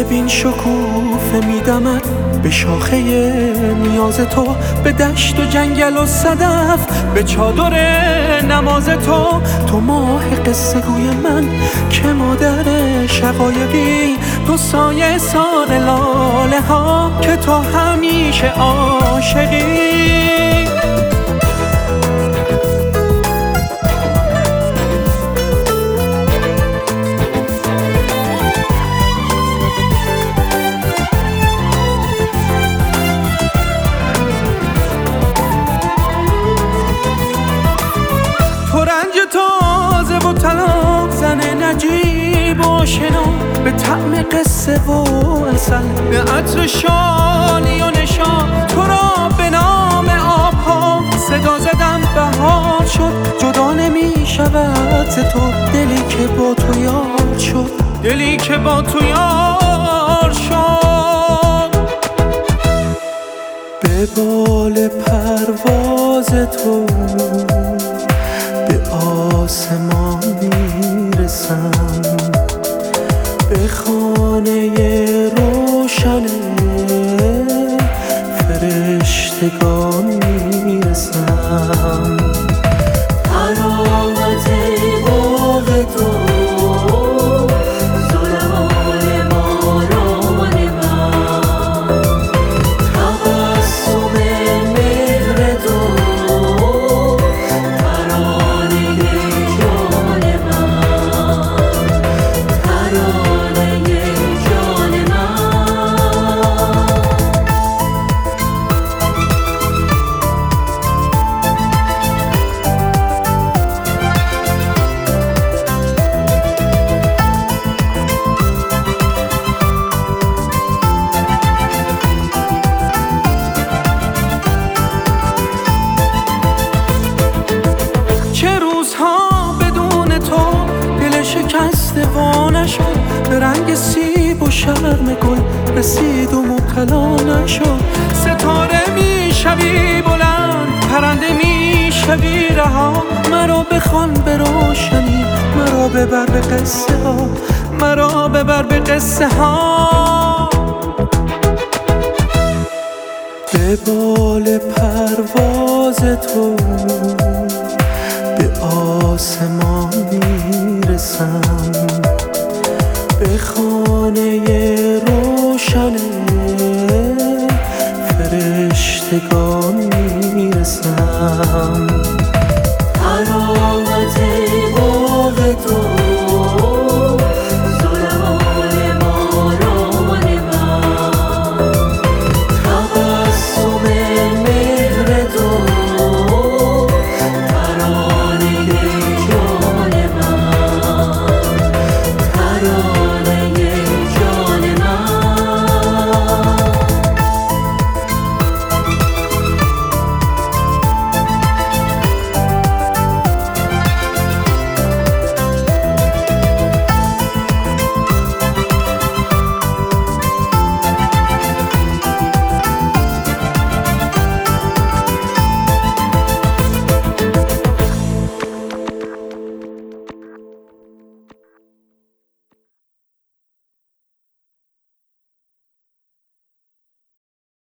ببین شکوفه میدمد به شاخه نیاز تو، به دشت و جنگل و صدف، به چادر نماز تو. تو ماه قصه گوی من که مادر شقایقی، تو سایه سار لاله ها که تو همیشه عاشقی. تازه و طلاق زن نجیب و آشنا، به طعم قصه و عسل، به عطر شالی و نشان. تو را به نام آبها صدا زدم بهار شد، جدا نمی شود ز تو دلی که با تو یار شد، دلی که با تو یار شد. به بال پرواز تو به آسمان میرسم، به خانه روشن فرشتگان میرسم. حلاوت باغ تو، ظلال باران من، تبسم مهر تو، شکسته وانشد، به رنگ سیب و شرم گل رسید و مبتلا نشد. ستاره میشوی بلند، پرنده میشوی رها، مرا بخوان به روشنی، مرا ببر به قصه ها، مرا ببر به قصه ها. به بال پرواز تو به آسمان میرسم، به خانه روشن فرشتگان میرسم. حلاوت باغ تو،